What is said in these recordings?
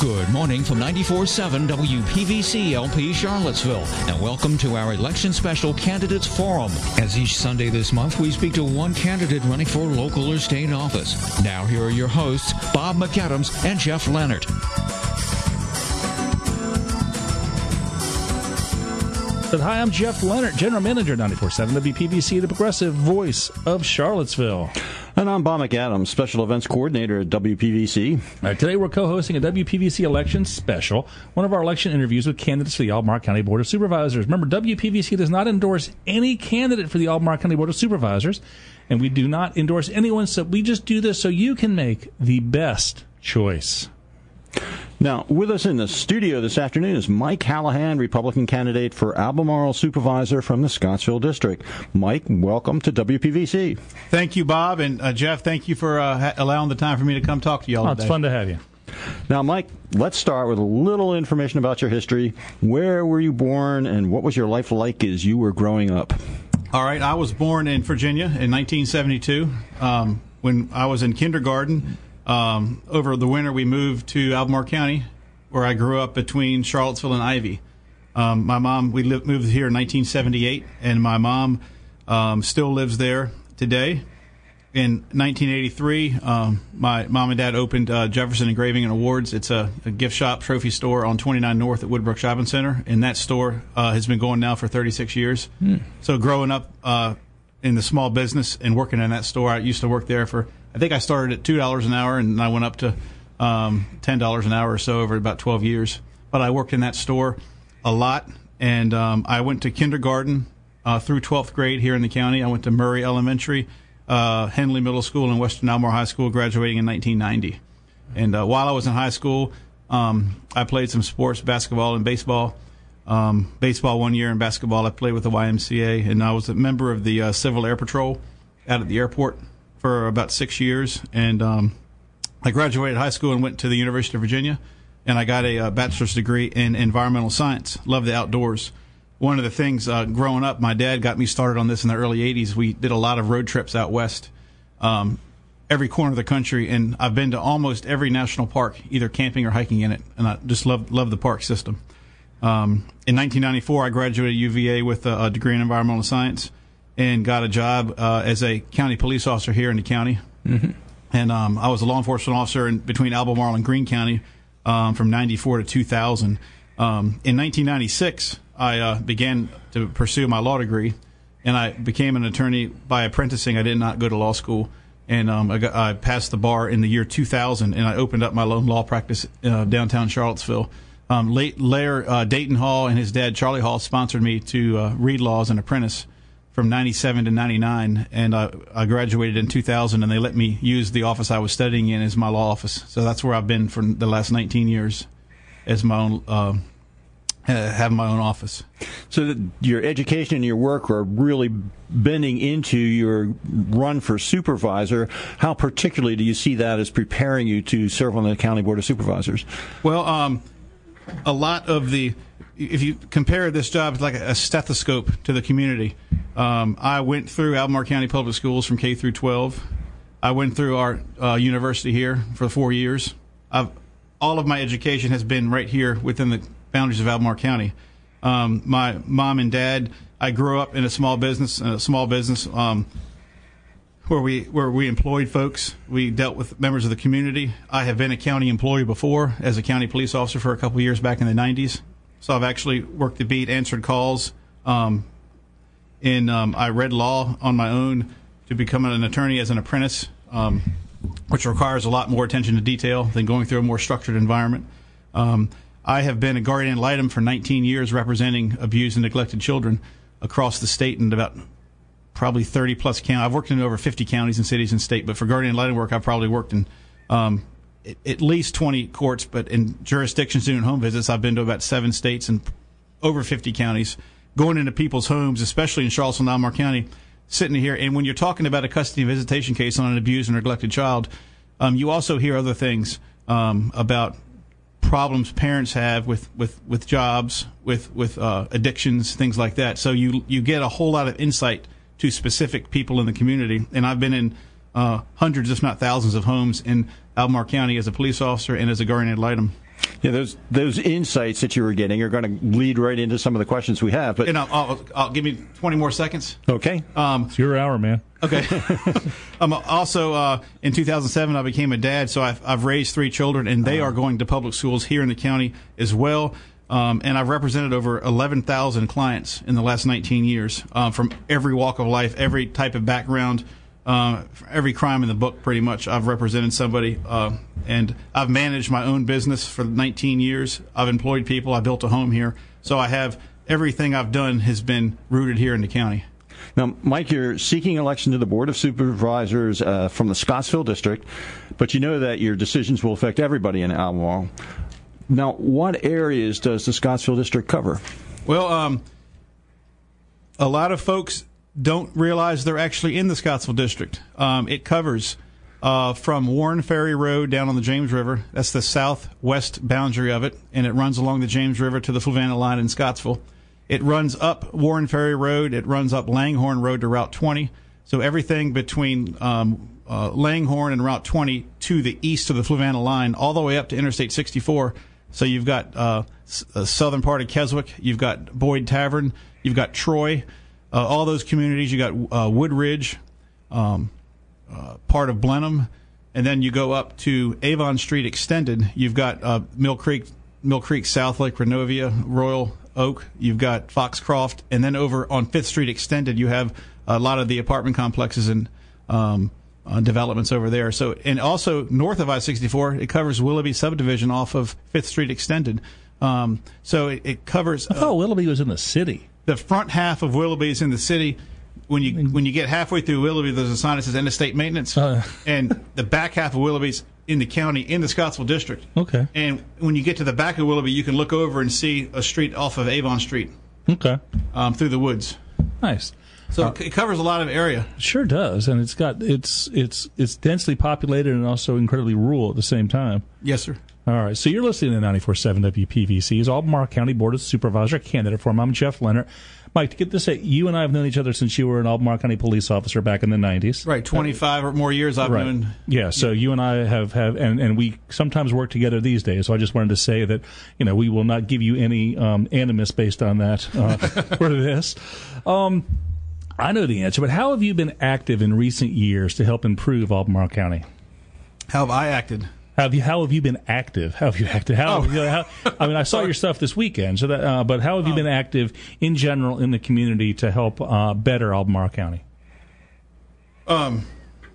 Good morning from 94.7 WPVC LP Charlottesville, and welcome to our election special Candidates Forum. As each Sunday this month, we speak to one candidate running for local or state office. Now here are your hosts, Bob McAdams and Jeff Leonard. Hi, I'm Jeff Leonard, General Manager, 94.7 WPVC, the progressive voice of Charlottesville. And I'm Bob McAdams, Special Events Coordinator at WPVC. Today we're co-hosting a WPVC election special, one of our election interviews with candidates for the Albemarle County Board of Supervisors. Remember, WPVC does not endorse any candidate for the Albemarle County Board of Supervisors, and we do not endorse anyone, so we just do this so you can make the best choice. Now, with us in the studio this afternoon is Mike Hallahan, Republican candidate for Albemarle Supervisor from the Scottsville District. Mike, welcome to WPVC. Thank you, Bob, and Jeff, thank you for allowing the time for me to come talk to you all today. It's fun to have you. Now, Mike, let's start with a little information about your history. Where were you born, and what was your life like as you were growing up? All right, I was born in Virginia in 1972. When I was in kindergarten, over the winter, we moved to Albemarle County, where I grew up between Charlottesville and Ivy. My mom, we moved here in 1978, and my mom still lives there today. In 1983, my mom and dad opened Jefferson Engraving and Awards. It's a gift shop, trophy store on 29 North at Woodbrook Shopping Center, and that store has been going now for 36 years. So growing up in the small business and working in that store, I used to work there for, I think I started at $2 an hour, and I went up to $10 an hour or so over about 12 years. But I worked in that store a lot, and I went to kindergarten through 12th grade here in the county. I went to Murray Elementary, Henley Middle School, and Western Albemarle High School, graduating in 1990. And while I was in high school, I played some sports, basketball and baseball. Baseball 1 year, and basketball I played with the YMCA, and I was a member of the Civil Air Patrol out at the airport for about 6 years. And I graduated high school and went to the University of Virginia, and I got a bachelor's degree in environmental science. Love the outdoors. One of the things growing up, my dad got me started on this in the early 80s. We did a lot of road trips out west, every corner of the country, and I've been to almost every national park, either camping or hiking in it, and I just love the park system. In 1994, I graduated UVA with a degree in environmental science and got a job as a county police officer here in the county. Mm-hmm. And I was a law enforcement officer between Albemarle and Greene County from 94 to 2000. In 1996, I began to pursue my law degree, and I became an attorney by apprenticing. I did not go to law school, and I passed the bar in the year 2000, and I opened up my own law practice downtown Charlottesville. Later, Dayton Hall and his dad, Charlie Hall, sponsored me to read law as an apprentice from 97 to 99, and I graduated in 2000, and they let me use the office I was studying in as my law office. So that's where I've been for the last 19 years as my own, having my own office. So your education and your work are really bending into your run for supervisor. How particularly do you see that as preparing you to serve on the County Board of Supervisors? Well, a lot of if you compare this job, it's like a stethoscope to the community. I went through Albemarle County Public Schools from K through 12. I went through our university here for 4 years. All of my education has been right here within the boundaries of Albemarle County. My mom and dad, I grew up in a small business where we employed folks. We dealt with members of the community. I have been a county employee before as a county police officer for a couple of years back in the 90s. So I've actually worked the beat, answered calls, I read law on my own to become an attorney as an apprentice, which requires a lot more attention to detail than going through a more structured environment. I have been a guardian ad litem for 19 years representing abused and neglected children across the state and about probably 30-plus counties. I've worked in over 50 counties and cities and state, but for guardian ad litem work, I've probably worked in at least 20 courts, but in jurisdictions doing home visits, I've been to about 7 states and over 50 counties, going into people's homes, especially in Charlottesville and Albemarle County, sitting here. And when you're talking about a custody and visitation case on an abused or neglected child, you also hear other things about problems parents have with jobs, with addictions, things like that. So you get a whole lot of insight to specific people in the community. And I've been in hundreds, if not thousands, of homes in Albemarle County as a police officer and as a guardian ad litem. Yeah, those insights that you were getting are going to lead right into some of the questions we have. But I'll give me 20 more seconds. Okay. It's your hour, man. Okay. Also, in 2007, I became a dad, so I've raised 3 children, and they are going to public schools here in the county as well. And I've represented over 11,000 clients in the last 19 years from every walk of life, every type of background, every crime in the book, pretty much. I've represented somebody, and I've managed my own business for 19 years. I've employed people. I built a home here. So I have everything I've done has been rooted here in the county. Now, Mike, you're seeking election to the Board of Supervisors from the Scottsville District, but you know that your decisions will affect everybody in Albemarle. Now, what areas does the Scottsville District cover? Well, a lot of folks don't realize they're actually in the Scottsville District. It covers from Warren Ferry Road down on the James River. That's the southwest boundary of it, and it runs along the James River to the Fluvanna line in Scottsville. It runs up Warren Ferry Road. It runs up Langhorne Road to Route 20. So everything between Langhorne and Route 20 to the east of the Fluvanna line, all the way up to Interstate 64. So you've got a southern part of Keswick. You've got Boyd Tavern. You've got Troy. All those communities. You got Woodridge, part of Blenheim, and then you go up to Avon Street Extended. You've got Mill Creek, South Lake, Renovia, Royal Oak. You've got Foxcroft, and then over on 5th Street Extended, you have a lot of the apartment complexes and developments over there. So, and also north of I-64, it covers Willoughby subdivision off of 5th Street Extended. So it covers. I thought Willoughby was in the city. The front half of Willoughby is in the city. When you get halfway through Willoughby, there's a sign that says Interstate Maintenance, and the back half of Willoughby's in the county, in the Scottsville District. Okay. And when you get to the back of Willoughby, you can look over and see a street off of Avon Street. Okay. Through the woods. Nice. So it covers a lot of area. Sure does, and it's densely populated and also incredibly rural at the same time. Yes, sir. All right, so you're listening to 94.7 WPVC's Albemarle County Board of Supervisor candidate forum. I'm Jeff Leonard. Mike, to get this, you and I have known each other since you were an Albemarle County police officer back in the 90s. Right, 25 or more years I've known. Yeah, so you and I have and we sometimes work together these days, so I just wanted to say that, we will not give you any animus based on that for this. I know the answer, but how have you been active in recent years to help improve Albemarle County? How have I acted? How have you been active? How have you acted? I saw your stuff this weekend. So that, but how have you been active in general in the community to help better Albemarle County? I'm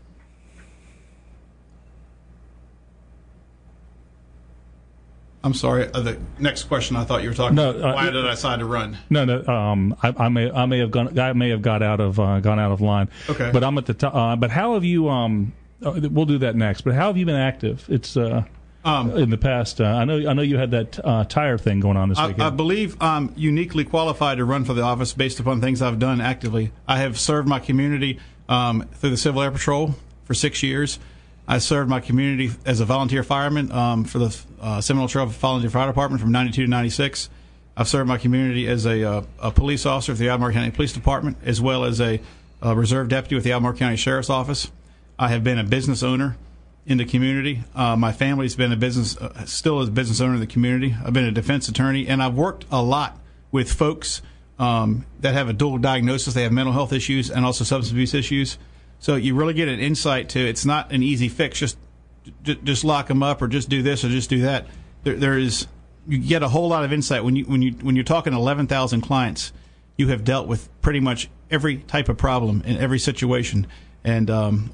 sorry. The next question I thought you were talking about. Why did I decide to run? No. I may have got out of line. Okay. But I'm at the top. But how have you? We'll do that next. But how have you been active? It's in the past. I know you had that tire thing going on this weekend. I believe I'm uniquely qualified to run for the office based upon things I've done actively. I have served my community through the Civil Air Patrol for 6 years. I served my community as a volunteer fireman for the Seminole Trail Volunteer Fire Department from 92 to 96. I've served my community as a police officer for the Albemarle County Police Department, as well as a reserve deputy with the Albemarle County Sheriff's Office. I have been a business owner in the community. My family's been still a business owner in the community. I've been a defense attorney, and I've worked a lot with folks that have a dual diagnosis. They have mental health issues and also substance abuse issues. So you really get an insight to it's not an easy fix. Just lock them up, or just do this, or just do that. You get a whole lot of insight when you're talking 11,000 clients. You have dealt with pretty much every type of problem in every situation. And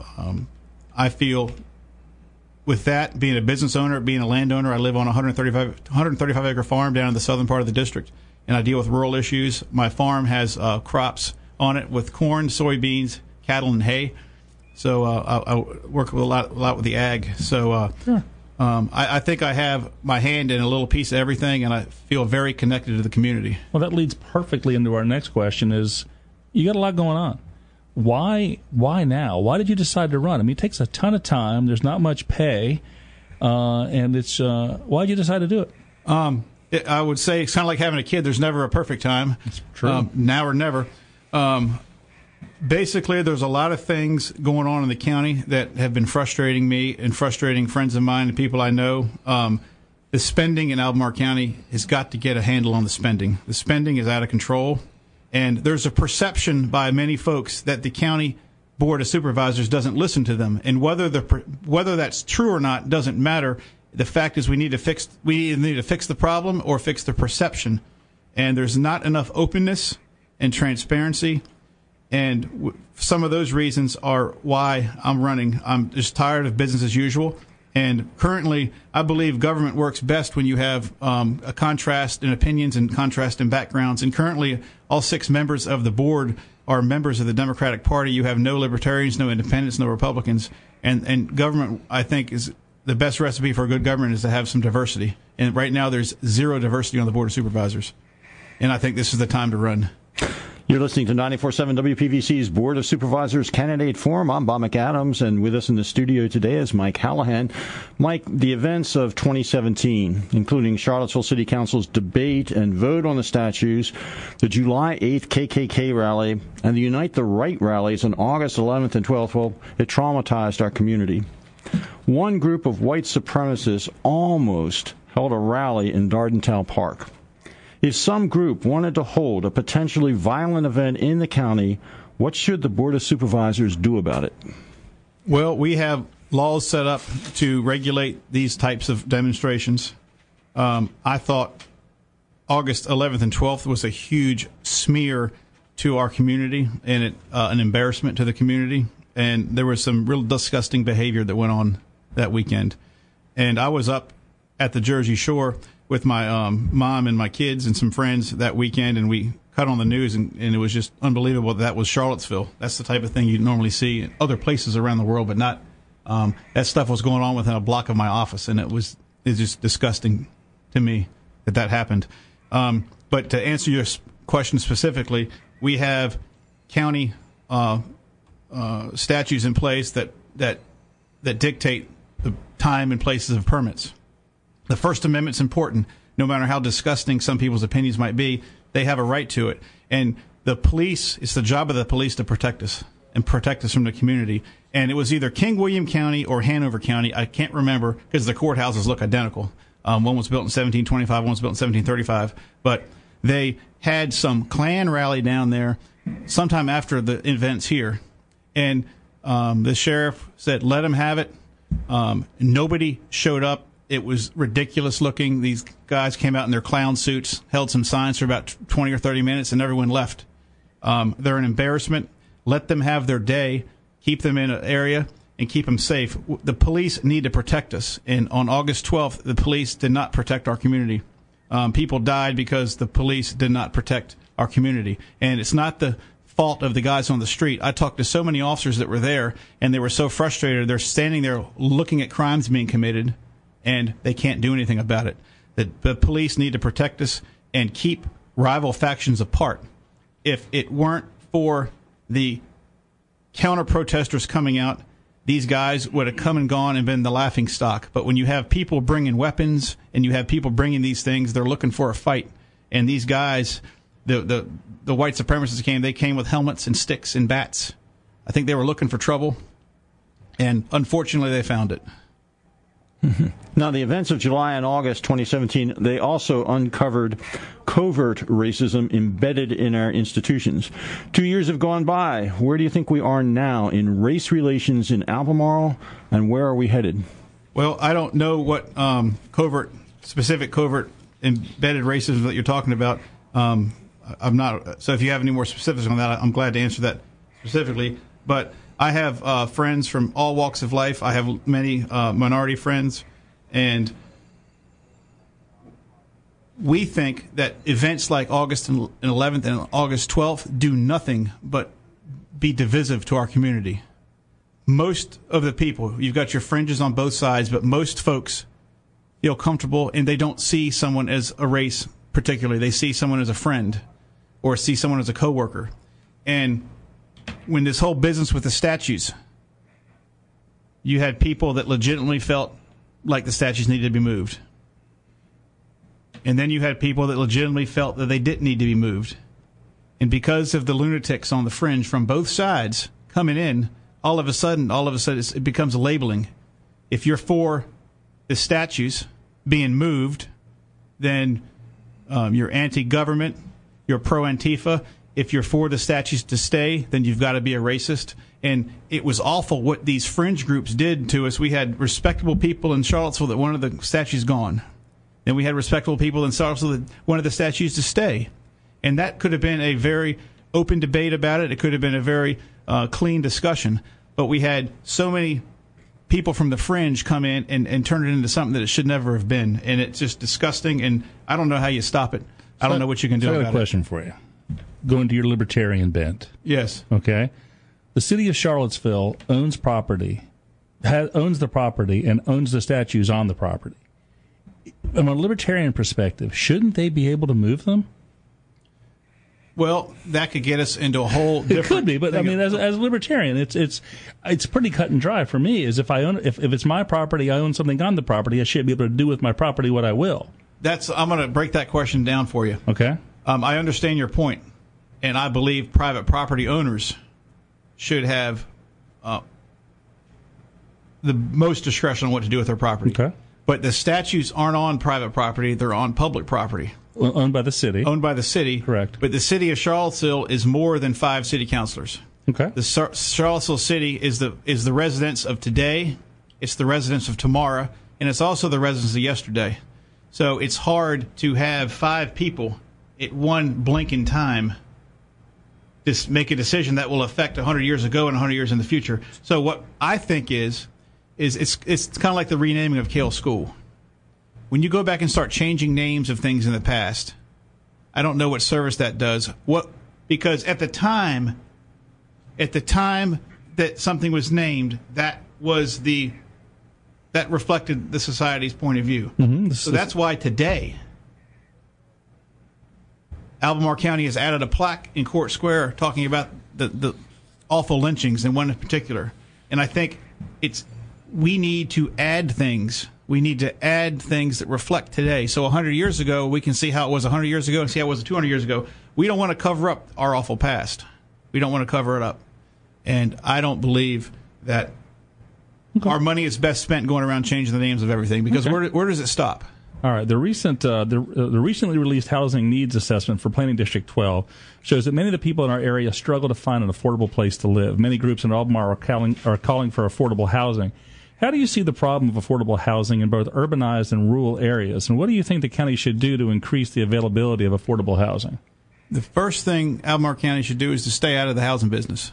I feel with that, being a business owner, being a landowner, I live on a 135-acre farm down in the southern part of the district, and I deal with rural issues. My farm has crops on it with corn, soybeans, cattle, and hay. So I work with a lot with the ag. So I think I have my hand in a little piece of everything, and I feel very connected to the community. Well, that leads perfectly into our next question is, you got a lot going on. Why now? Why did you decide to run? I mean, it takes a ton of time. There's not much pay, and it's why did you decide to do it? I would say it's kind of like having a kid. There's never a perfect time. That's true. Now or never. Basically, there's a lot of things going on in the county that have been frustrating me and frustrating friends of mine and people I know. the spending in Albemarle County has got to get a handle on the spending. The spending is out of control, and there's a perception by many folks that the county board of supervisors doesn't listen to them. And whether that's true or not doesn't matter. The fact is we either need to fix the problem or fix the perception. And there's not enough openness and transparency. And some of those reasons are why I'm running. I'm just tired of business as usual. And currently, I believe government works best when you have a contrast in opinions and contrast in backgrounds. And currently, all 6 members of the board are members of the Democratic Party. You have no libertarians, no independents, no Republicans. And government, I think, is the best recipe for good government is to have some diversity. And right now, there's zero diversity on the Board of Supervisors. And I think this is the time to run. You're listening to 94.7 WPVC's Board of Supervisors Candidate Forum. I'm Bob McAdams, and with us in the studio today is Mike Hallahan. Mike, the events of 2017, including Charlottesville City Council's debate and vote on the statues, the July 8th KKK rally, and the Unite the Right rallies on August 11th and 12th, well, it traumatized our community. One group of white supremacists almost held a rally in Dardental Park. If some group wanted to hold a potentially violent event in the county, what should the Board of Supervisors do about it? Well, we have laws set up to regulate these types of demonstrations. I thought August 11th and 12th was a huge smear to our community and an embarrassment to the community. And there was some real disgusting behavior that went on that weekend. And I was up at the Jersey Shore with my mom and my kids and some friends that weekend, and we cut on the news, and it was just unbelievable that was Charlottesville. That's the type of thing you normally see in other places around the world, but not that stuff was going on within a block of my office, and it's just disgusting to me that happened. But to answer your question specifically, we have county statutes in place that dictate the time and places of permits. The First Amendment's important. No matter how disgusting some people's opinions might be, they have a right to it. And the police, it's the job of the police to protect us and protect us from the community. And it was either King William County or Hanover County. I can't remember because the courthouses look identical. One was built in 1725, one was built in 1735. But they had some Klan rally down there sometime after the events here. And the sheriff said, let them have it. Nobody showed up. It was ridiculous looking. These guys came out in their clown suits, held some signs for about 20 or 30 minutes, and everyone left. They're an embarrassment. Let them have their day. Keep them in an area and keep them safe. The police need to protect us. And on August 12th, the police did not protect our community. People died because the police did not protect our community. And it's not the fault of the guys on the street. I talked to so many officers that were there, and they were so frustrated. They're standing there looking at crimes being committed, and they can't do anything about it. The police need to protect us and keep rival factions apart. If it weren't for the counter-protesters coming out, these guys would have come and gone and been the laughing stock. But when you have people bringing weapons and you have people bringing these things, they're looking for a fight. And these guys, the white supremacists they came with helmets and sticks and bats. I think they were looking for trouble, and unfortunately they found it. Now, the events of July and August 2017, they also uncovered covert racism embedded in our institutions. 2 years have gone by. Where do you think we are now in race relations in Albemarle, and where are we headed? Well, I don't know what specific covert embedded racism that you're talking about. I'm not. So if you have any more specifics on that, I'm glad to answer that specifically. But I have friends from all walks of life. I have many minority friends, and we think that events like August 11th and August 12th do nothing but be divisive to our community. Most of the people, you've got your fringes on both sides, but most folks feel comfortable, and they don't see someone as a race particularly. They see someone as a friend or see someone as a coworker. And when this whole business with the statues, you had people that legitimately felt like the statues needed to be moved. And then you had people that legitimately felt that they didn't need to be moved. And because of the lunatics on the fringe from both sides coming in, all of a sudden it becomes labeling. If you're for the statues, being moved, then you're anti-government, you're pro-Antifa. If you're for the statues to stay, then you've got to be a racist. And it was awful what these fringe groups did to us. We had respectable people in Charlottesville that wanted the statues gone. Then we had respectable people in Charlottesville that wanted the statues to stay. And that could have been a very open debate about it. It could have been a very clean discussion. But we had so many people from the fringe come in and turn it into something that it should never have been. And it's just disgusting. And I don't know how you stop it. I don't know what you can do about it. I got a question for you. Going to your libertarian bent. Yes. Okay. The city of Charlottesville owns property, owns the property, and owns the statues on the property. From a libertarian perspective, shouldn't they be able to move them? Well, that could get us into a whole different... It could be, but I mean, as a libertarian, it's pretty cut and dry for me. Is if it's my property, I own something on the property, I should be able to do with my property what I will. I'm going to break that question down for you. Okay. I understand your point, and I believe private property owners should have the most discretion on what to do with their property. Okay. But the statues aren't on private property; they're on public property. Owned by the city. Owned by the city. Correct. But the city of Charlottesville is more than 5 city councilors. Okay. The Charlottesville city is the residence of today, it's the residence of tomorrow, and it's also the residence of yesterday. So it's hard to have 5 people at one blink in time just make a decision that will affect 100 years ago and 100 years in the future. So what I think is it's kind of like the renaming of Kale School. When you go back and start changing names of things in the past, I don't know what service that does. Because at the time that something was named, that reflected the society's point of view. Mm-hmm. So that's why today Albemarle County has added a plaque in Court Square talking about the awful lynchings, and one in particular. And I think we need to add things. We need to add things that reflect today. So 100 years ago, we can see how it was 100 years ago and see how it was 200 years ago. We don't want to cover up our awful past. We don't want to cover it up. And I don't believe that our money is best spent going around changing the names of everything, because where does it stop? All right. The recently released Housing Needs Assessment for Planning District 12 shows that many of the people in our area struggle to find an affordable place to live. Many groups in Albemarle are calling for affordable housing. How do you see the problem of affordable housing in both urbanized and rural areas? And what do you think the county should do to increase the availability of affordable housing? The first thing Albemarle County should do is to stay out of the housing business.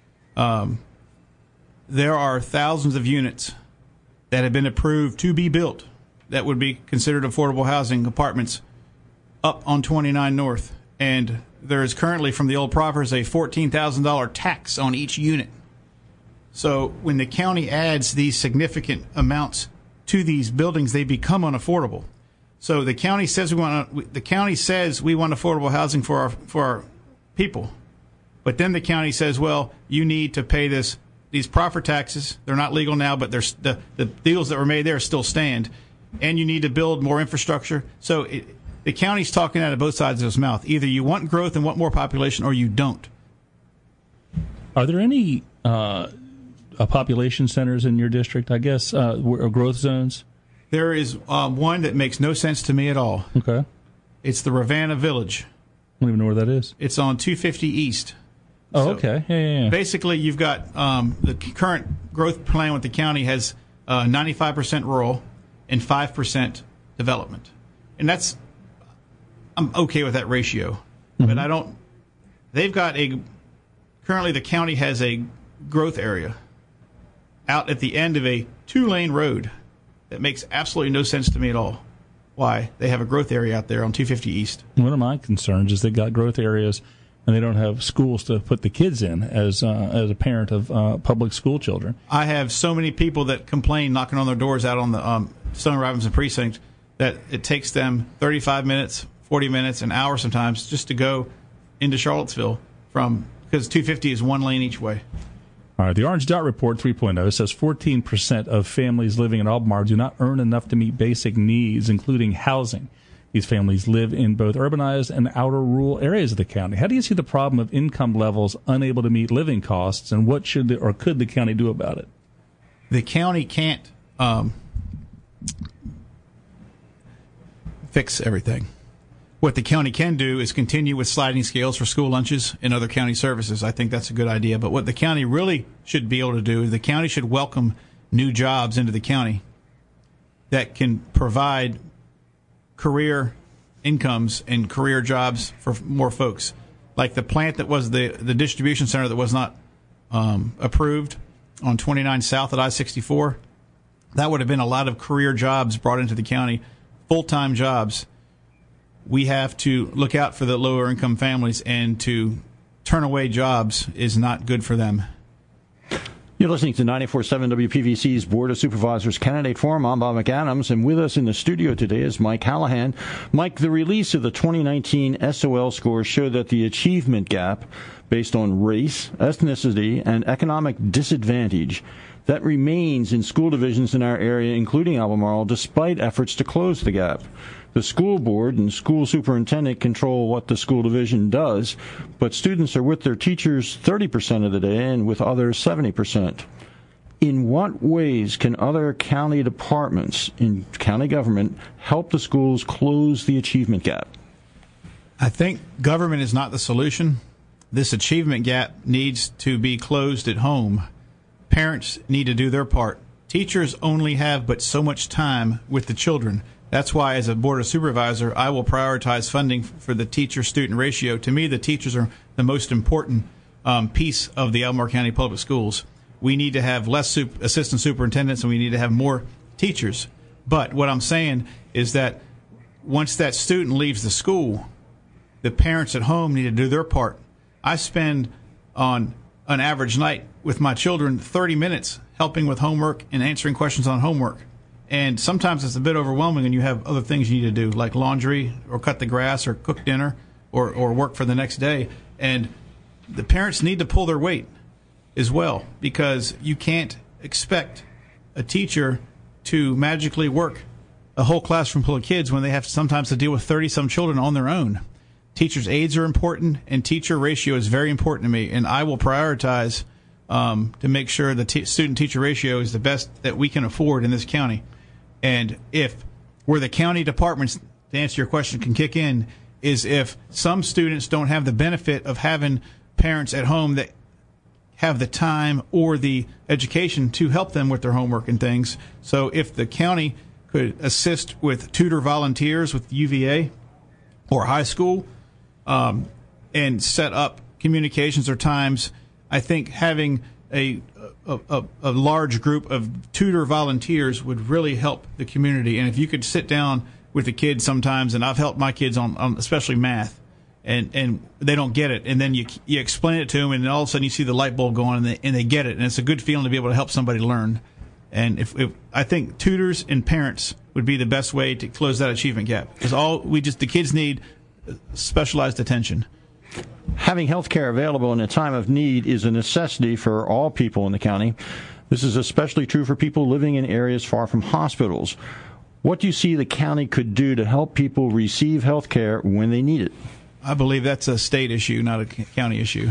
There are thousands of units that have been approved to be built that would be considered affordable housing apartments up on 29 North. And there is currently, from the old proffers, a $14,000 tax on each unit. So when the county adds these significant amounts to these buildings, they become unaffordable. So the county says we want affordable housing for our people, but then the county says, well, you need to pay these proffer taxes. They're not legal now, but the deals that were made there still stand, and you need to build more infrastructure. So the county's talking out of both sides of its mouth. Either you want growth and want more population, or you don't. Are there any population centers in your district, I guess, or growth zones? There is one that makes no sense to me at all. Okay. It's the Ravenna Village. I don't even know where that is. It's on 250 East. Oh, So okay. Yeah. Basically, you've got the current growth plan with the county has 95% rural and 5% development. And I'm okay with that ratio. Mm-hmm. But I don't, currently the county has a growth area out at the end of a 2-lane road that makes absolutely no sense to me at all. Why? They have a growth area out there on 250 East. One of my concerns is they got growth areas and they don't have schools to put the kids in as a parent of public school children. I have so many people that complain knocking on their doors out on the Stone Robinson precinct that it takes them 35 minutes, 40 minutes, an hour sometimes just to go into Charlottesville because 250 is 1 lane each way. All right, the Orange Dot Report 3.0 says 14% of families living in Albemarle do not earn enough to meet basic needs, including housing. These families live in both urbanized and outer rural areas of the county. How do you see the problem of income levels unable to meet living costs, and what should or could the county do about it? The county can't fix everything. What the county can do is continue with sliding scales for school lunches and other county services. I think that's a good idea. But what the county really should be able to do is the county should welcome new jobs into the county that can provide career incomes and career jobs for more folks. Like the plant that was the distribution center that was not approved on 29 South at I-64, that would have been a lot of career jobs brought into the county, full-time jobs. We have to look out for the lower income families, and to turn away jobs is not good for them. You're listening to 94.7 WPVC's Board of Supervisors Candidate Forum. I'm Bob McAdams, and with us in the studio today is Mike Hallahan. Mike, the release of the 2019 SOL scores showed that the achievement gap based on race, ethnicity, and economic disadvantage that remains in school divisions in our area, including Albemarle, despite efforts to close the gap. The school board and school superintendent control what the school division does, but students are with their teachers 30% of the day and with others 70%. In what ways can other county departments in county government help the schools close the achievement gap? I think government is not the solution. This achievement gap needs to be closed at home. Parents need to do their part. Teachers only have but so much time with the children. That's why, as a Board of Supervisor, I will prioritize funding for the teacher-student ratio. To me, the teachers are the most important piece of the Albemarle County Public Schools. We need to have less assistant superintendents, and we need to have more teachers. But what I'm saying is that once that student leaves the school, the parents at home need to do their part. I spend, on an average night with my children, 30 minutes helping with homework and answering questions on homework. And sometimes it's a bit overwhelming, and you have other things you need to do, like laundry or cut the grass or cook dinner or work for the next day. And the parents need to pull their weight as well, because you can't expect a teacher to magically work a whole classroom full of kids when they have sometimes to deal with 30-some children on their own. Teachers' aides are important, and teacher ratio is very important to me, and I will prioritize to make sure the student-teacher ratio is the best that we can afford in this county. And if where the county departments, to answer your question, can kick in, is if some students don't have the benefit of having parents at home that have the time or the education to help them with their homework and things. So if the county could assist with tutor volunteers with UVA or high school and set up communications or times, I think having a large group of tutor volunteers would really help the community. And if you could sit down with the kids sometimes, and I've helped my kids on especially math, and they don't get it, and then you explain it to them, and then all of a sudden you see the light bulb go on, and they get it, and it's a good feeling to be able to help somebody learn. And if I think tutors and parents would be the best way to close that achievement gap, because the kids need specialized attention. Having health care available in a time of need is a necessity for all people in the county. This is especially true for people living in areas far from hospitals. What do you see the county could do to help people receive health care when they need it? I believe that's a state issue, not a county issue.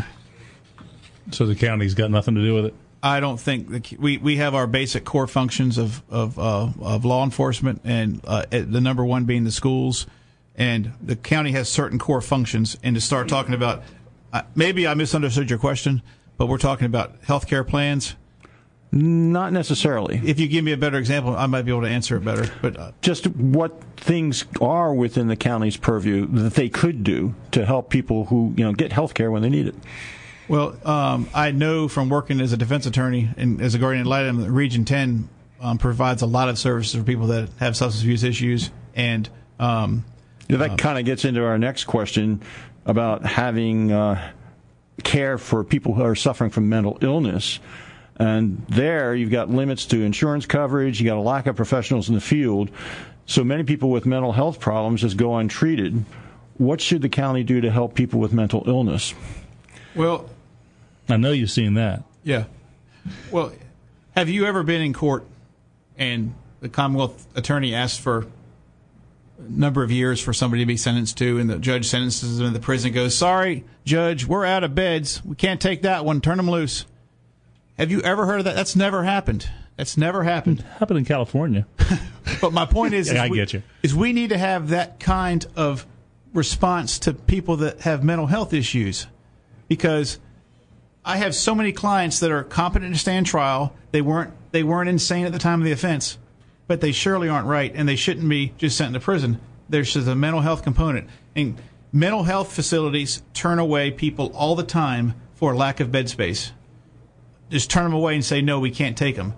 So the county's got nothing to do with it? I don't think we have our basic core functions of law enforcement, and the number one being the schools. And the county has certain core functions. And to start talking about, maybe I misunderstood your question, but we're talking about health care plans. Not necessarily. If you give me a better example, I might be able to answer it better. But just what things are within the county's purview that they could do to help people who get health care when they need it. Well, I know from working as a defense attorney and as a guardian ad litem, Region 10 provides a lot of services for people that have substance abuse issues. And that kind of gets into our next question about having care for people who are suffering from mental illness. And there you've got limits to insurance coverage. You got a lack of professionals in the field. So many people with mental health problems just go untreated. What should the county do to help people with mental illness? Well, I know you've seen that. Yeah. Well, have you ever been in court and the Commonwealth attorney asked for a number of years for somebody to be sentenced to, and the judge sentences them, and the prison goes, "Sorry, judge, we're out of beds. We can't take that one. Turn them loose." Have you ever heard of that? That's never happened. That's never happened. It happened in California. But my point is, I get you. Is we need to have that kind of response to people that have mental health issues, because I have so many clients that are competent to stand trial. They weren't insane at the time of the offense, but they surely aren't right, and they shouldn't be just sent to prison. There's just a mental health component, and mental health facilities turn away people all the time for lack of bed space. Just turn them away and say, no, we can't take them.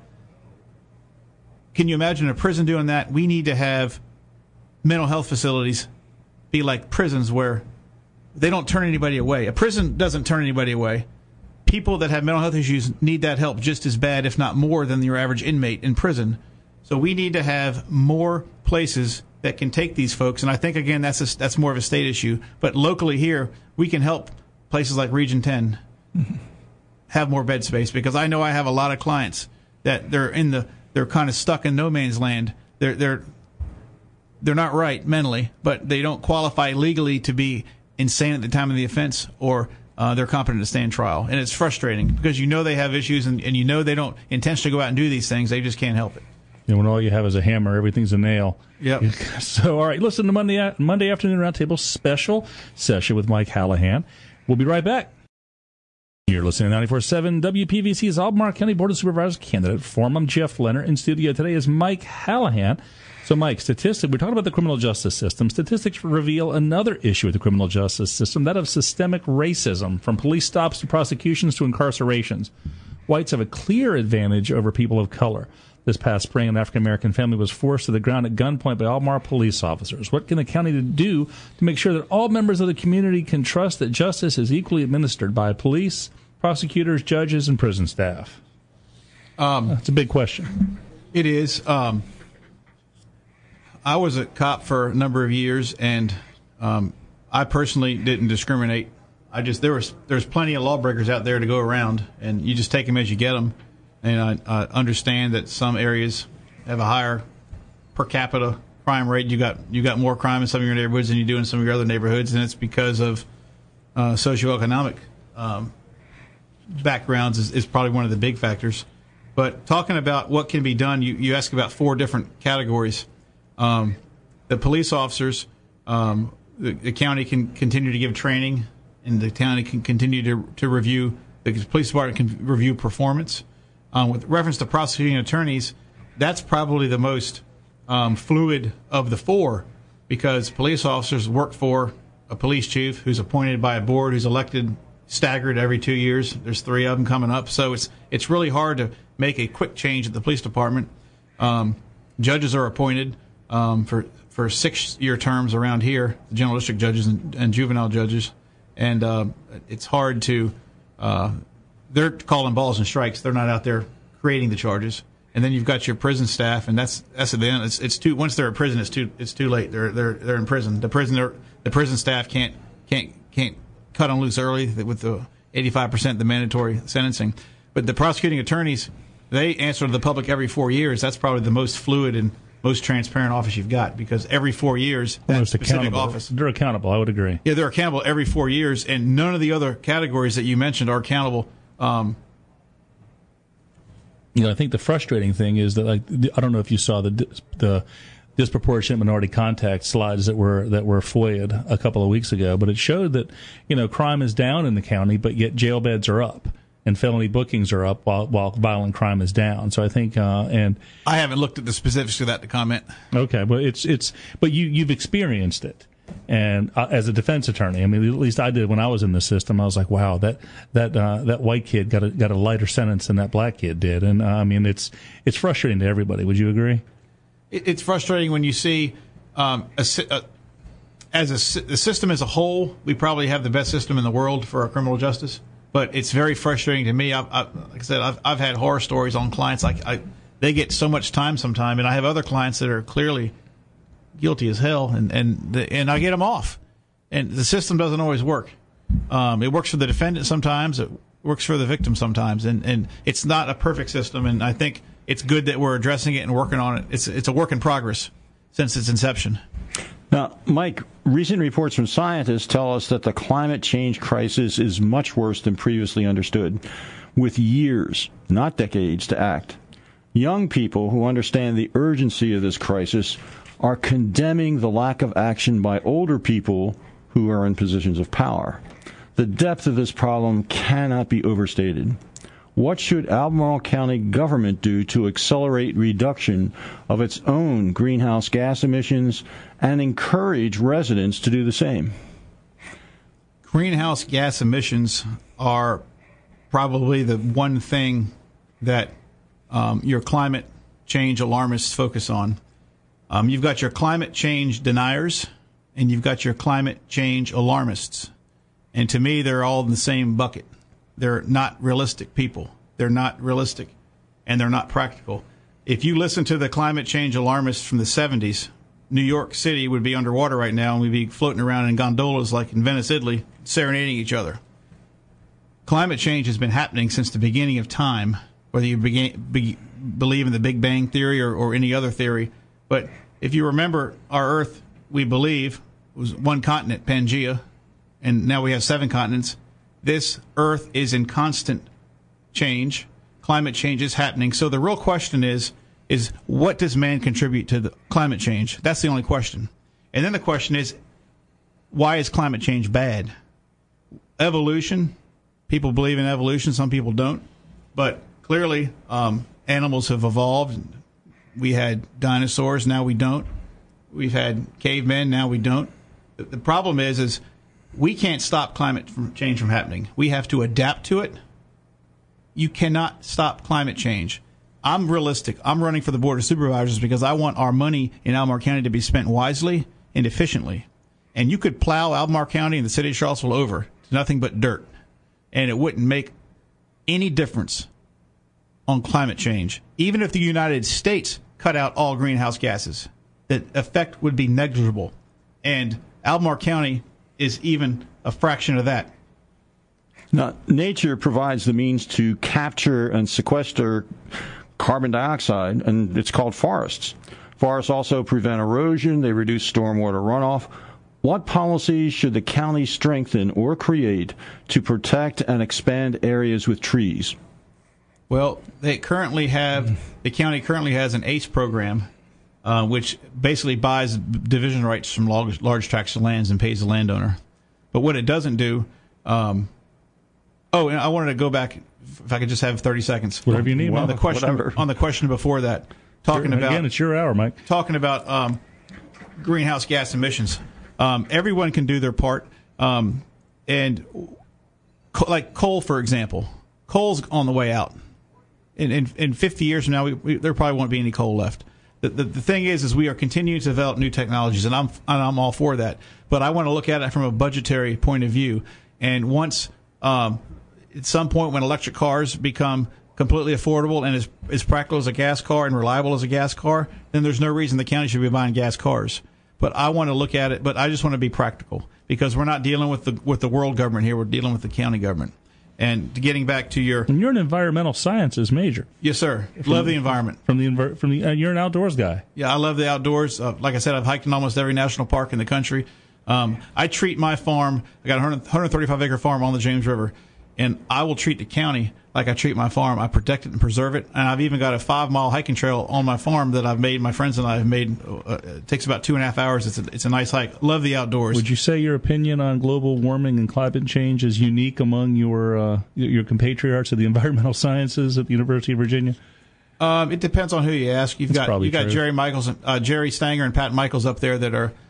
Can you imagine a prison doing that? We need to have mental health facilities be like prisons where they don't turn anybody away. A prison doesn't turn anybody away. People that have mental health issues need that help just as bad, if not more, than your average inmate in prison. So we need to have more places that can take these folks. And I think, again, that's more of a state issue. But locally here, we can help places like Region 10 have more bed space, because I know I have a lot of clients that they're kind of stuck in no man's land. They're not right mentally, but they don't qualify legally to be insane at the time of the offense, or they're competent to stand trial. And it's frustrating because you know they have issues, and you know they don't intentionally go out and do these things. They just can't help it. You know, when all you have is a hammer, everything's a nail. Yep. So, all right, listen to Monday Afternoon Roundtable special session with Mike Hallahan. We'll be right back. You're listening to 94.7 WPVC's Albemarle County Board of Supervisors Candidate Forum. I'm Jeff Leonard. In studio today is Mike Hallahan. So, Mike, we're talking about the criminal justice system. Statistics reveal another issue with the criminal justice system, that of systemic racism, from police stops to prosecutions to incarcerations. Whites have a clear advantage over people of color. This past spring, an African-American family was forced to the ground at gunpoint by Albemarle police officers. What can the county do to make sure that all members of the community can trust that justice is equally administered by police, prosecutors, judges, and prison staff? That's a big question. It is. I was a cop for a number of years, and I personally didn't discriminate. There's plenty of lawbreakers out there to go around, and you just take them as you get them. And I understand that some areas have a higher per capita crime rate. You got more crime in some of your neighborhoods than you do in some of your other neighborhoods, and it's because of socioeconomic backgrounds is probably one of the big factors. But talking about what can be done, you ask about 4 different categories. The police officers, the county can continue to give training, and the county can continue to review. The police department can review performance. With reference to prosecuting attorneys, that's probably the most fluid of the 4, because police officers work for a police chief who's appointed by a board, who's elected staggered every 2 years. There's 3 of them coming up, so it's really hard to make a quick change at the police department. Judges are appointed for 6-year terms around here, general district judges and juvenile judges, and it's hard to. They're calling balls and strikes. They're not out there creating the charges. And then you've got your prison staff, and that's at the end. It's too. Once they're in prison, it's too late. They're in prison. The prison staff can't cut them loose early with the 85% the mandatory sentencing. But the prosecuting attorneys, they answer to the public every 4 years. That's probably the most fluid and most transparent office you've got, because every 4 years, that specific office. They're accountable. I would agree. Yeah, they're accountable every 4 years, and none of the other categories that you mentioned are accountable. I think the frustrating thing is that, I don't know if you saw the disproportionate minority contact slides that were FOIA'd a couple of weeks ago, but it showed that crime is down in the county, but yet jail beds are up and felony bookings are up while violent crime is down. So I think and I haven't looked at the specifics of that to comment. Okay, well but you've experienced it. And as a defense attorney, I mean, at least I did when I was in the system. I was like, wow, that white kid got a lighter sentence than that black kid did. And I mean, it's frustrating to everybody. Would you agree? It's frustrating when you see the system as a whole. We probably have the best system in the world for our criminal justice, but it's very frustrating to me. Like I said, I've had horror stories on clients. They get so much time sometime, and I have other clients that are clearly guilty as hell, and I get them off, and the system doesn't always work. It works for the defendant sometimes, it works for the victim sometimes, and it's not a perfect system. And I think it's good that we're addressing it and working on it. It's a work in progress since its inception. Now, Mike, recent reports from scientists tell us that the climate change crisis is much worse than previously understood, with years, not decades, to act. Young people who understand the urgency of this crisis are condemning the lack of action by older people who are in positions of power. The depth of this problem cannot be overstated. What should Albemarle County government do to accelerate reduction of its own greenhouse gas emissions and encourage residents to do the same? Greenhouse gas emissions are probably the one thing that your climate change alarmists focus on. You've got your climate change deniers and you've got your climate change alarmists. And to me, they're all in the same bucket. They're not realistic people. They're not realistic, and they're not practical. If you listen to the climate change alarmists from the 70s, New York City would be underwater right now, and we'd be floating around in gondolas like in Venice, Italy, serenading each other. Climate change has been happening since the beginning of time, whether you believe in the Big Bang Theory or any other theory. But if you remember, our Earth, we believe, was one continent, Pangea, and now we have 7 continents. This Earth is in constant change. Climate change is happening. So the real question is what does man contribute to the climate change? That's the only question. And then the question is, why is climate change bad? Evolution. People believe in evolution. Some people don't. But clearly, animals have evolved. We had dinosaurs. Now we don't. We've had cavemen. Now we don't. The problem is we can't stop climate change from happening. We have to adapt to it. You cannot stop climate change. I'm realistic. I'm running for the Board of Supervisors because I want our money in Albemarle County to be spent wisely and efficiently. And you could plow Albemarle County and the city of Charlottesville over to nothing but dirt, and it wouldn't make any difference on climate change. Even if the United States cut out all greenhouse gases, the effect would be negligible. And Albemarle County is even a fraction of that. Now, nature provides the means to capture and sequester carbon dioxide, and it's called forests. Forests also prevent erosion. They reduce stormwater runoff. What policies should the county strengthen or create to protect and expand areas with trees? Well, the county currently has an ACE program, which basically buys division rights from large tracts of lands and pays the landowner. But what it doesn't do, and I wanted to go back, if I could just have 30 seconds. Whatever you need, on the question before that, again, it's your hour, Mike. Talking about greenhouse gas emissions. Everyone can do their part, and like coal, for example, coal's on the way out. In 50 years from now, there probably won't be any coal left. The thing is we are continuing to develop new technologies, and I'm all for that. But I want to look at it from a budgetary point of view. And once, at some point, when electric cars become completely affordable and as practical as a gas car and reliable as a gas car, then there's no reason the county should be buying gas cars. But I want to look at it, but I just want to be practical because we're not dealing with the world government here. We're dealing with the county government. And getting back to and you're an environmental sciences major. Yes, sir. Love the environment. You're an outdoors guy. Yeah, I love the outdoors. Like I said, I've hiked in almost every national park in the country. I treat my farm. I got a 135-acre farm on the James River, and I will treat the county like I treat my farm. I protect it and preserve it, and I've even got a 5-mile hiking trail on my farm that I've made. My friends and I have made. It takes about 2.5 hours. It's a nice hike. Love the outdoors. Would you say your opinion on global warming and climate change is unique among your compatriots of the environmental sciences at the University of Virginia? It depends on who you ask. You've got Jerry Stanger and Pat Michaels up there that are.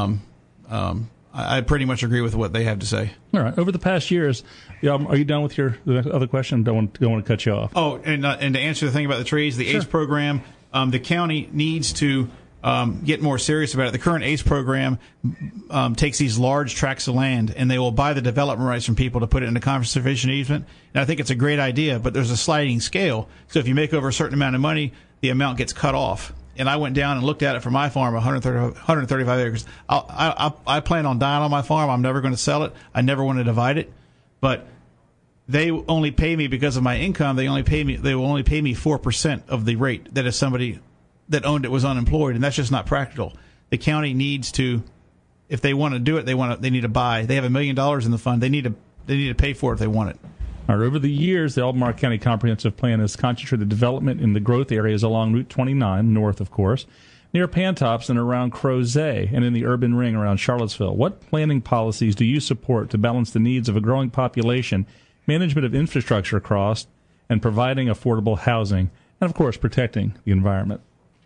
I pretty much agree with what they have to say. All right. Over the past years, are you done with your other question? Don't want to cut you off. Oh, and to answer the thing about the trees, the ACE program, the county needs to get more serious about it. The current ACE program takes these large tracts of land, and they will buy the development rights from people to put it in a conservation easement. And I think it's a great idea, but there's a sliding scale. So if you make over a certain amount of money, the amount gets cut off. And I went down and looked at it for my farm, 135 acres. I plan on dying on my farm. I'm never going to sell it. I never want to divide it. But they only pay me because of my income. They will only pay me 4% of the rate that if somebody that owned it was unemployed, and that's just not practical. The county needs to, if they want to do it, they need to buy. They have $1 million in the fund. They need to pay for it if they want it. All right, over the years, the Albemarle County Comprehensive Plan has concentrated development in the growth areas along Route 29, north, of course, near Pantops and around Crozet, and in the urban ring around Charlottesville. What planning policies do you support to balance the needs of a growing population, management of infrastructure costs, and providing affordable housing, and, of course, protecting the environment?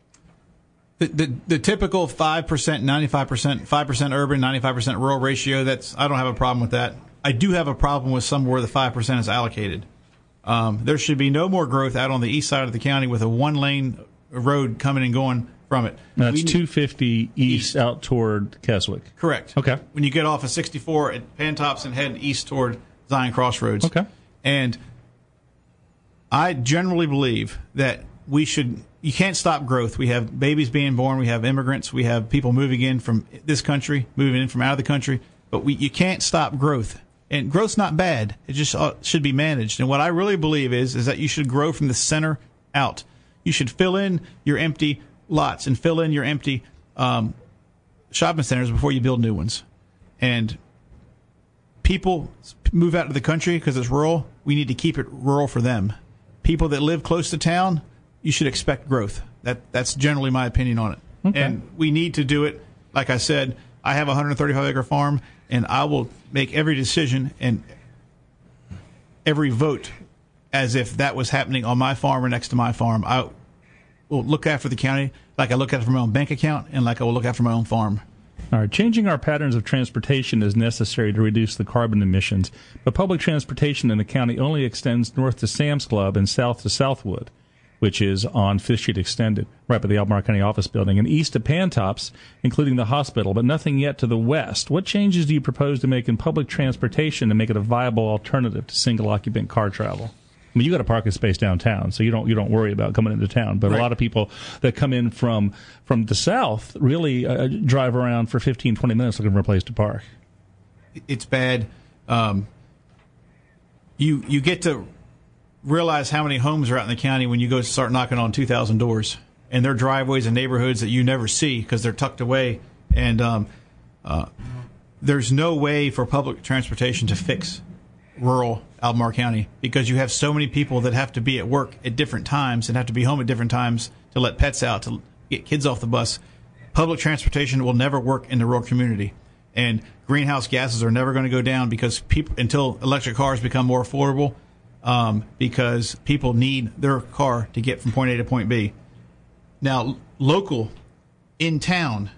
The typical 5%, 95%, 5% urban, 95% rural ratio, I don't have a problem with that. I do have a problem with somewhere the 5% is allocated. There should be no more growth out on the east side of the county with a one-lane road coming and going from it. That's 250 east out toward Keswick. Correct. Okay. When you get off of 64 at Pantops and head east toward Zion Crossroads. Okay. And I generally believe that you can't stop growth. We have babies being born. We have immigrants. We have people moving in from this country, moving in from out of the country. But you can't stop growth. And growth's not bad. It just should be managed. And what I really believe is that you should grow from the center out. You should fill in your empty lots and fill in your empty shopping centers before you build new ones. And people move out to the country because it's rural. We need to keep it rural for them. People that live close to town, you should expect growth. That's generally my opinion on it. Okay. And we need to do it. Like I said, I have a 135-acre farm, and I will make every decision and every vote as if that was happening on my farm or next to my farm. I will look after the county like I look after my own bank account and like I will look after my own farm. All right, changing our patterns of transportation is necessary to reduce the carbon emissions, but public transportation in the county only extends north to Sam's Club and south to Southwood, which is on 5th Street Extended, right by the Albemarle County Office Building, and east to Pantops, including the hospital, but nothing yet to the west. What changes do you propose to make in public transportation to make it a viable alternative to single-occupant car travel? I mean, you got a parking space downtown, so you don't worry about coming into town. But right. A lot of people that come in from the south really drive around for 15, 20 minutes looking for a place to park. It's bad. You get to realize how many homes are out in the county when you go start knocking on 2,000 doors, and they're driveways and neighborhoods that you never see because they're tucked away. And there's no way for public transportation to fix rural Albemarle County because you have so many people that have to be at work at different times and have to be home at different times to let pets out, to get kids off the bus. Public transportation will never work in the rural community. And greenhouse gases are never going to go down because until electric cars become more affordable, because people need their car to get from point A to point B. Now, local, in town,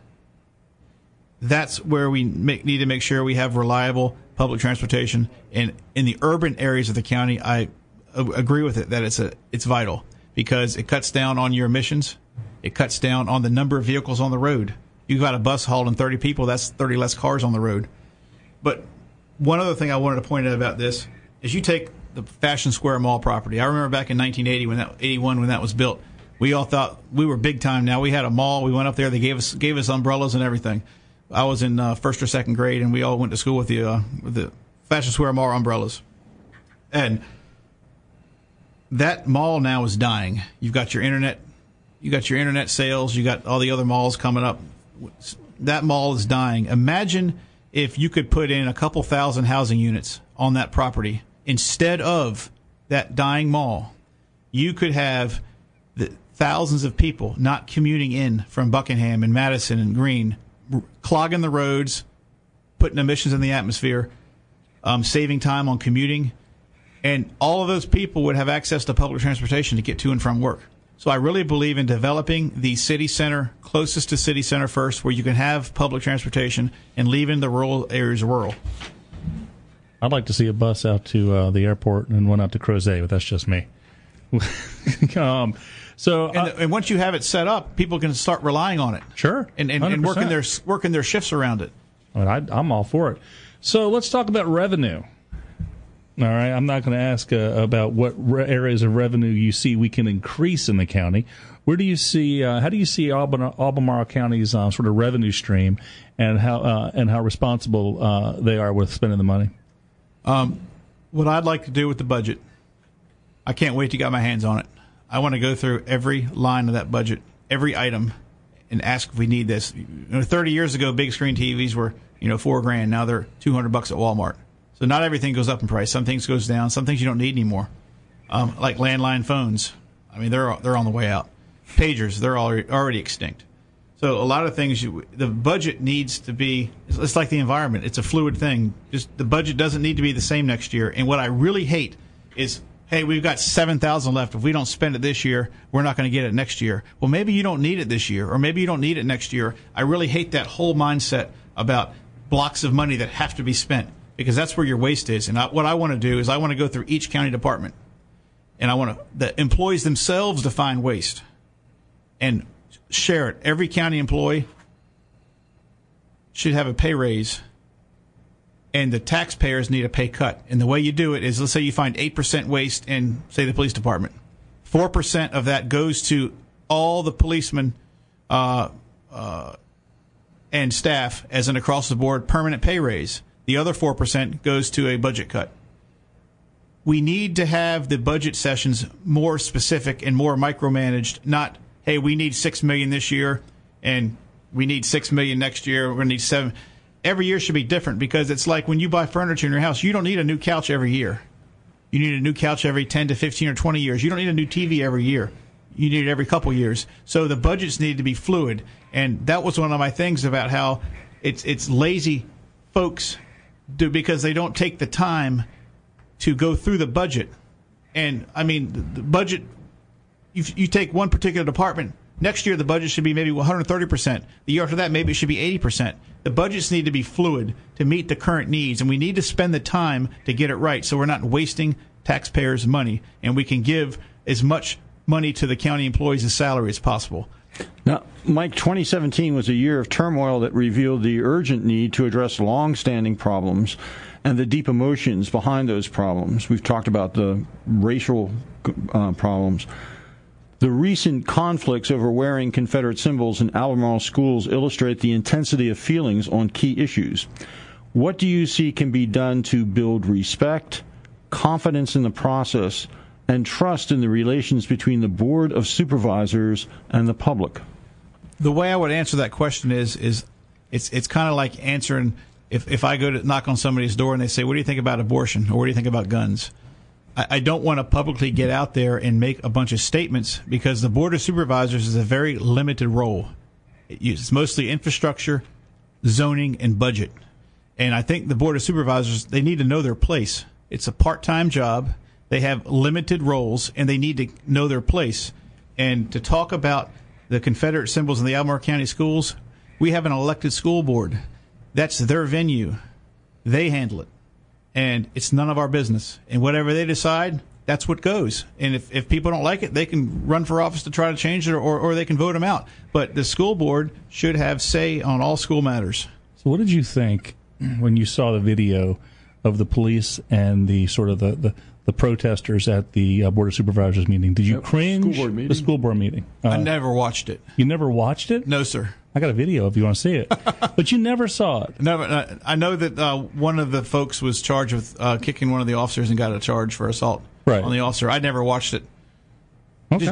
that's where we need to make sure we have reliable public transportation. And in the urban areas of the county, I agree with it that it's vital because it cuts down on your emissions. It cuts down on the number of vehicles on the road. You got a bus hauling 30 people, that's 30 less cars on the road. But one other thing I wanted to point out about this is you take the Fashion Square Mall property. I remember back in 1980 81 when that was built. We all thought we were big time now. We had a mall. We went up there. They gave us umbrellas and everything. I was in first or second grade, and we all went to school with the Fashion Square Mall umbrellas. And that mall now is dying. You've got your internet sales. You got all the other malls coming up. That mall is dying. Imagine if you could put in a couple thousand housing units on that property instead of that dying mall. You could have the thousands of people not commuting in from Buckingham and Madison and Greene, clogging the roads, putting emissions in the atmosphere, saving time on commuting, and all of those people would have access to public transportation to get to and from work. So I really believe in developing the city center closest to city center first, where you can have public transportation, and leaving the rural areas rural. I'd like to see a bus out to the airport and one out to Crozet, but that's just me. And once you have it set up, people can start relying on it. Sure, and working their shifts around it. I mean, I'm all for it. So let's talk about revenue. All right, I'm not going to ask about what areas of revenue you see we can increase in the county. Where do you see? How do you see Albemarle County's sort of revenue stream, and how responsible they are with spending the money? What I'd like to do with the budget, I can't wait to get my hands on it. I want to go through every line of that budget, every item, and ask if we need this. 30 years ago, big screen TVs were $4,000. Now they're $200 at Walmart. So not everything goes up in price. Some things goes down. Some things you don't need anymore, like landline phones. I mean, they're on the way out. Pagers, they're already extinct. So a lot of things, the budget needs to be, it's like the environment. It's a fluid thing. Just the budget doesn't need to be the same next year. And what I really hate is, hey, we've got $7,000 left. If we don't spend it this year, we're not going to get it next year. Well, maybe you don't need it this year, or maybe you don't need it next year. I really hate that whole mindset about blocks of money that have to be spent, because that's where your waste is. And what I want to do is I want to go through each county department, and I want the employees themselves define waste and share it. Every county employee should have a pay raise, and the taxpayers need a pay cut. And the way you do it is, let's say you find 8% waste in, say, the police department. 4% of that goes to all the policemen and staff as an across-the-board permanent pay raise. The other 4% goes to a budget cut. We need to have the budget sessions more specific and more micromanaged, not, hey, we need $6 million this year, and we need $6 million next year. We're going to need $7 million. Every year should be different, because it's like when you buy furniture in your house, you don't need a new couch every year. You need a new couch every 10 to 15 or 20 years. You don't need a new TV every year. You need it every couple years. So the budgets need to be fluid. And that was one of my things about how it's lazy folks do, because they don't take the time to go through the budget. And, I mean, the budget, you take one particular department, next year the budget should be maybe 130%. The year after that, maybe it should be 80%. The budgets need to be fluid to meet the current needs, and we need to spend the time to get it right so we're not wasting taxpayers' money, and we can give as much money to the county employees as salary as possible. Now, Mike, 2017 was a year of turmoil that revealed the urgent need to address long-standing problems and the deep emotions behind those problems. We've talked about the racial problems. The recent conflicts over wearing Confederate symbols in Albemarle schools illustrate the intensity of feelings on key issues. What do you see can be done to build respect, confidence in the process, and trust in the relations between the Board of Supervisors and the public? The way I would answer that question is it's kind of like answering if I go to knock on somebody's door and they say, what do you think about abortion, or what do you think about guns? I don't want to publicly get out there and make a bunch of statements, because the Board of Supervisors is a very limited role. It's mostly infrastructure, zoning, and budget. And I think the Board of Supervisors, they need to know their place. It's a part-time job. They have limited roles, and they need to know their place. And to talk about the Confederate symbols in the Albemarle County schools, we have an elected school board. That's their venue. They handle it. And it's none of our business. And whatever they decide, that's what goes. And if people don't like it, they can run for office to try to change it, or they can vote them out. But the school board should have say on all school matters. So what did you think when you saw the video of the police and the sort of the protesters at the Board of Supervisors meeting? Did you cringe? School board meeting? The school board meeting. I never watched it. You never watched it? No, sir. I got a video if you want to see it. But you never saw it. No, but I know that one of the folks was charged with kicking one of the officers and got a charge for assault on the officer. I never watched it. Okay.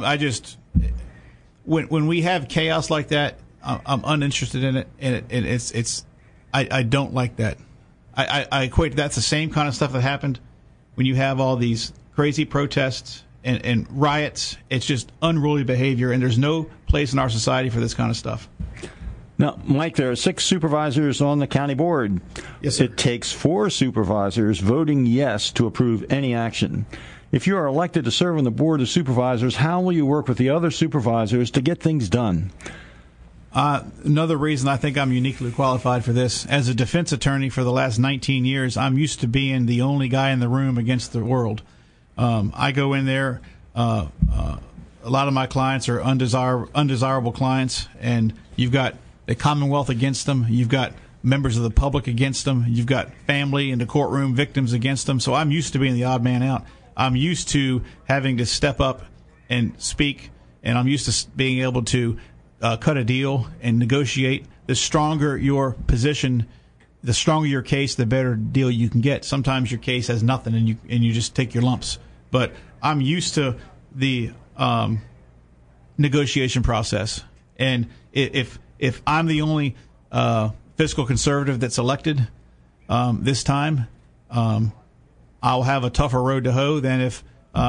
When we have chaos like that, I'm uninterested in it, and I don't like that. I equate that's the same kind of stuff that happened when you have all these crazy protests and riots. It's just unruly behavior, and there's no place in our society for this kind of stuff. Now, Mike, there are 6 supervisors on the county board. Yes, sir. It takes 4 supervisors voting yes to approve any action. If you are elected to serve on the Board of Supervisors, how will you work with the other supervisors to get things done? Another reason I think I'm uniquely qualified for this, as a defense attorney for the last 19 years, I'm used to being the only guy in the room against the world. I go in there. A lot of my clients are undesirable clients, and you've got the Commonwealth against them. You've got members of the public against them. You've got family in the courtroom, victims against them. So I'm used to being the odd man out. I'm used to having to step up and speak, and I'm used to being able to cut a deal and negotiate. The stronger your position, the stronger your case, the better deal you can get. Sometimes your case has nothing, and you just take your lumps. But I'm used to the negotiation process, and if I'm the only fiscal conservative that's elected this time, I'll have a tougher road to hoe than if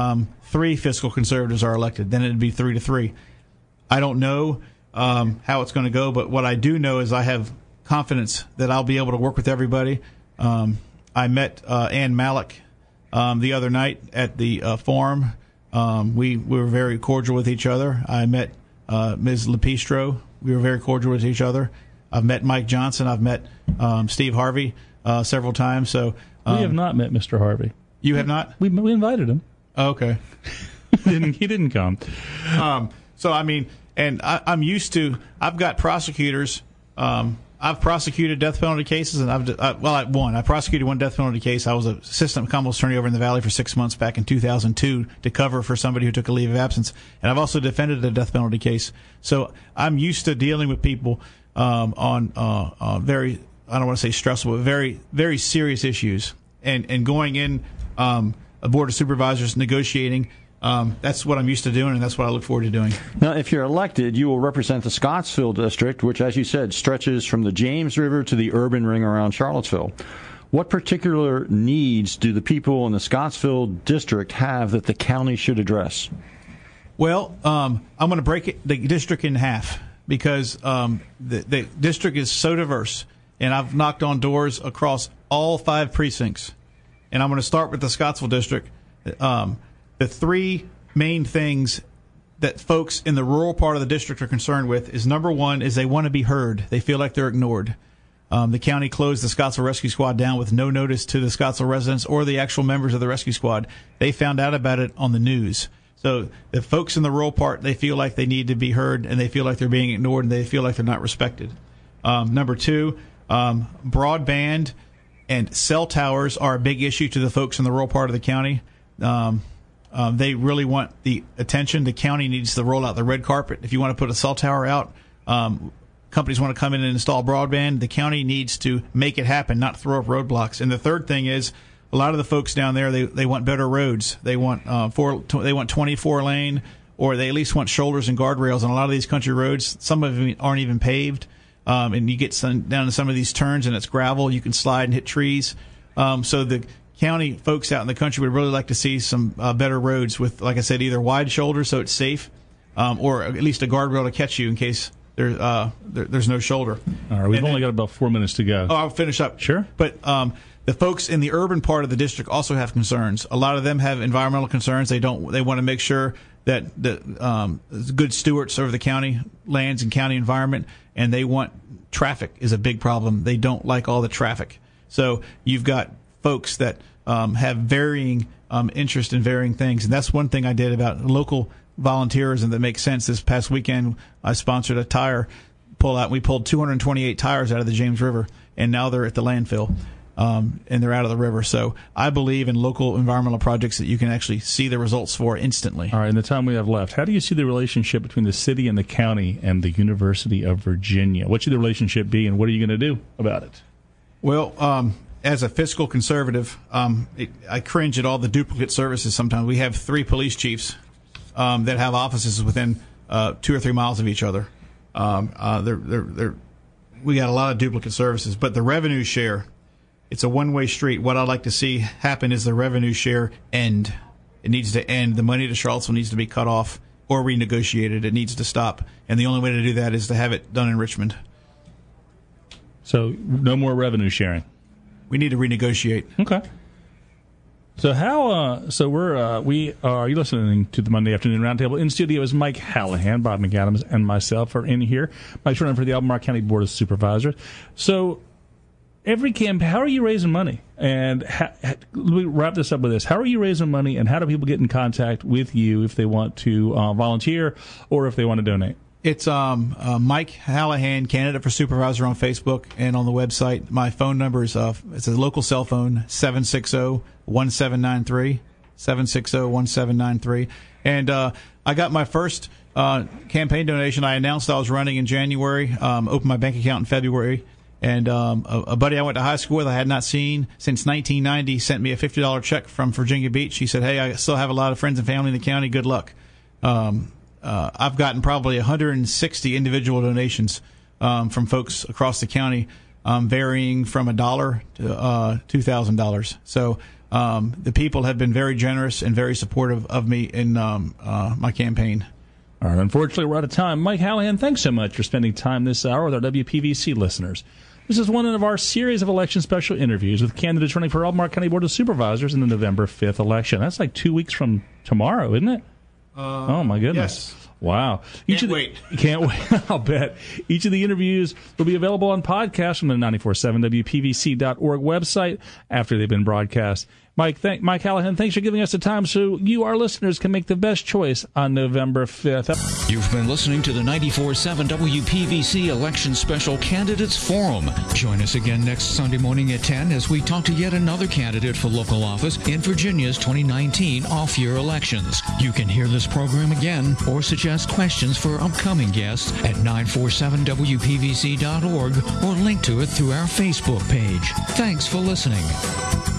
3 fiscal conservatives are elected. Then it'd be 3-3. I don't know how it's going to go, but what I do know is I have confidence that I'll be able to work with everybody. I met Ann Malik the other night at the forum. We were very cordial with each other. I met Ms. Lepistro. We were very cordial with each other. I've met Mike Johnson. I've met Steve Harvey several times. So we have not met Mr. Harvey. You have not? We invited him. Oh, okay. He didn't come. So, I mean, and I'm used to, I've got prosecutors. I've prosecuted death penalty cases, and I prosecuted one death penalty case. I was an assistant Commonwealth attorney over in the Valley for 6 months back in 2002 to cover for somebody who took a leave of absence. And I've also defended a death penalty case. So I'm used to dealing with people on very, I don't want to say stressful, but very, very serious issues. And going in a board of supervisors negotiating, that's what I'm used to doing, and that's what I look forward to doing. Now, if you're elected, you will represent the Scottsville district, which, as you said, stretches from the James River to the urban ring around Charlottesville. What particular needs do the people in the Scottsville district have that the county should address? Well, I'm going to break the district in half because the district is so diverse, and I've knocked on doors across all 5 precincts. And I'm going to start with the Scottsville district. The 3 main things that folks in the rural part of the district are concerned with is, number one, is they want to be heard. They feel like they're ignored. The county closed the Scottsville Rescue Squad down with no notice to the Scottsville residents or the actual members of the rescue squad. They found out about it on the news. So the folks in the rural part, they feel like they need to be heard, and they feel like they're being ignored, and they feel like they're not respected. Number 2, broadband and cell towers are a big issue to the folks in the rural part of the county. They really want the attention. The county needs to roll out the red carpet. If you want to put a cell tower out, companies want to come in and install broadband. The county needs to make it happen, not throw up roadblocks. And the third thing is, a lot of the folks down there, they want better roads. They want 24 lane, or they at least want shoulders and guardrails on a lot of these country roads. Some of them aren't even paved. And you get down to some of these turns and it's gravel. You can slide and hit trees. So the county folks out in the country would really like to see some better roads with, like I said, either wide shoulders so it's safe, or at least a guardrail to catch you in case there's no shoulder. All right, we've only got about 4 minutes to go. Oh, I'll finish up. Sure. But the folks in the urban part of the district also have concerns. A lot of them have environmental concerns. They want to make sure that the good stewards over the county lands and county environment, and they want traffic is a big problem. They don't like all the traffic. So you've got folks that have varying interest in varying things, and that's one thing I did about local volunteerism that makes sense. This past weekend, I sponsored a tire pull out. We pulled 228 tires out of the James River, and now they're at the landfill. And they're out of the river. So I believe in local environmental projects that you can actually see the results for instantly. All right, in the time we have left, how do you see the relationship between the city and the county and the University of Virginia? What should the relationship be, and what are you going to do about it? Well, as a fiscal conservative, I cringe at all the duplicate services sometimes. We have 3 police chiefs that have offices within 2 or 3 miles of each other. We got a lot of duplicate services, but the revenue share, it's a one-way street. What I'd like to see happen is the revenue share end. It needs to end. The money to Charlottesville needs to be cut off or renegotiated. It needs to stop. And the only way to do that is to have it done in Richmond. So no more revenue sharing. We need to renegotiate. Okay. So you're listening to the Monday Afternoon Roundtable. In studio is Mike Hallahan. Bob McAdams and myself are in here. Mike Shorten for the Albemarle County Board of Supervisors. So every campaign, how are you raising money? And let me wrap this up with this. How are you raising money, and how do people get in contact with you if they want to volunteer or if they want to donate? It's Mike Hallahan, candidate for supervisor on Facebook and on the website. My phone number is it's a local cell phone, 760-1793, 760-1793. And I got my first campaign donation. I announced I was running in January, opened my bank account in February. And a buddy I went to high school with I had not seen since 1990 sent me a $50 check from Virginia Beach. He said, "Hey, I still have a lot of friends and family in the county. Good luck." I've gotten probably 160 individual donations from folks across the county varying from $1 to $2,000. So the people have been very generous and very supportive of me in my campaign. All right, unfortunately, we're out of time. Mike Hallahan, thanks so much for spending time this hour with our WPVC listeners. This is one of our series of election special interviews with candidates running for Albemarle County Board of Supervisors in the November 5th election. That's like 2 weeks from tomorrow, isn't it? Oh, my goodness. Yes. Wow. Can't wait. Can't wait. I'll bet. Each of the interviews will be available on podcast from the 947 WPVC.org website after they've been broadcast. Mike Hallahan, thanks for giving us the time so you, our listeners, can make the best choice on November 5th. You've been listening to the 94.7 WPVC Election Special Candidates Forum. Join us again next Sunday morning at 10 as we talk to yet another candidate for local office in Virginia's 2019 off-year elections. You can hear this program again or suggest questions for upcoming guests at 947WPVC.org or link to it through our Facebook page. Thanks for listening.